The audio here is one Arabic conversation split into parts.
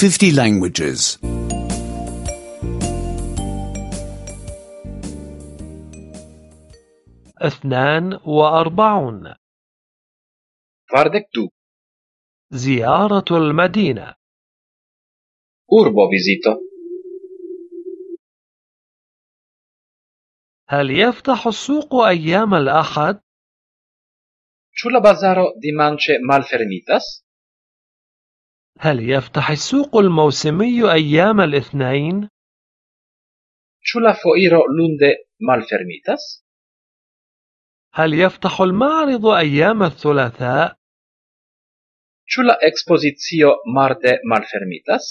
50 languages. 42. 42. زيارة المدينة. Urbo vizito. هل يفتح السوق أيام الأحد؟ Ĉu la bazaro dimanĉe malfermitas? هل يفتح السوق الموسمي أيام الاثنين؟ Ĉu la foiro lunde malfermitas? هل يفتح المعرض أيام الثلاثاء؟ Ĉu la ekspozicio marde malfermitas?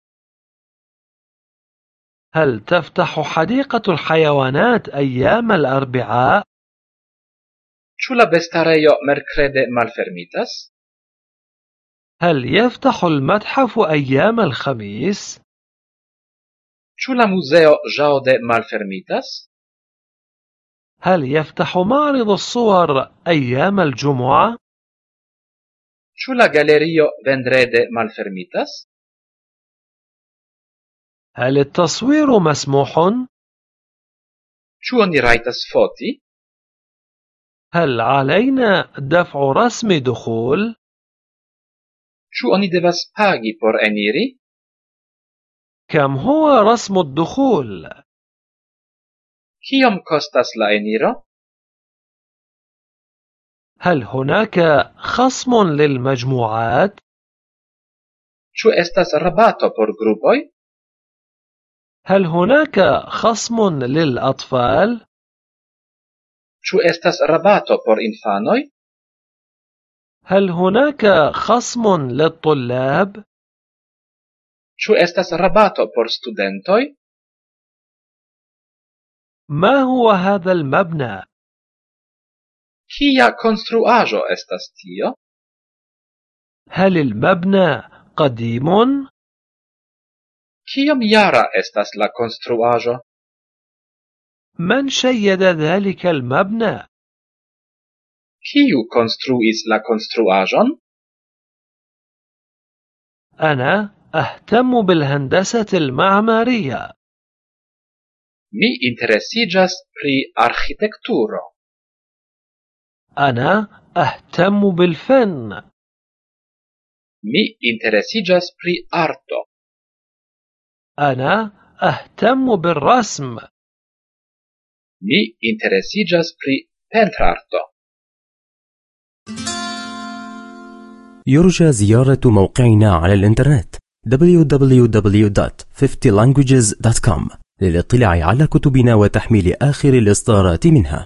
هل تفتح حديقة الحيوانات أيام الأربعاء؟ Ĉu la bestarejo merkrede malfermitas? هل يفتح المتحف أيام الخميس؟ Ĉu la muzeo ĵaŭde malfermitas? هل يفتح معرض الصور أيام الجمعة؟ Ĉu la galerio vendrede malfermitas? هل التصوير مسموح؟ Ĉu oni rajtas foti? هل علينا دفع رسم دخول؟ Ĉu oni devas pagi por eniri? كم هو رسم الدخول؟ Kiom kostas la eniro? هل هناك خصم للمجموعات؟ Ĉu estas rabato por grupoj? هل هناك خصم للأطفال؟ Ĉu estas rabato por infanoj? هل هناك خصم للطلاب؟ Ĉu estas rabato por studentoj? ما هو هذا المبنى؟ Kia konstruaĵo estas tio? هل المبنى قديم؟ Kiom jara estas la konstruaĵo? من شيد ذلك المبنى؟ Kiu konstruis la konstruaĵon? أنا أهتم بالهندسة المعمارية. Mi interesiĝas pri arĥitekturo. أنا أهتم بالفن. Mi interesiĝas pri arto. أنا أهتم بالرسم. Mi interesiĝas pri pentrarto. يرجى زيارة موقعنا على الإنترنت www.50languages.com للاطلاع على كتبنا وتحميل آخر الإصدارات منها.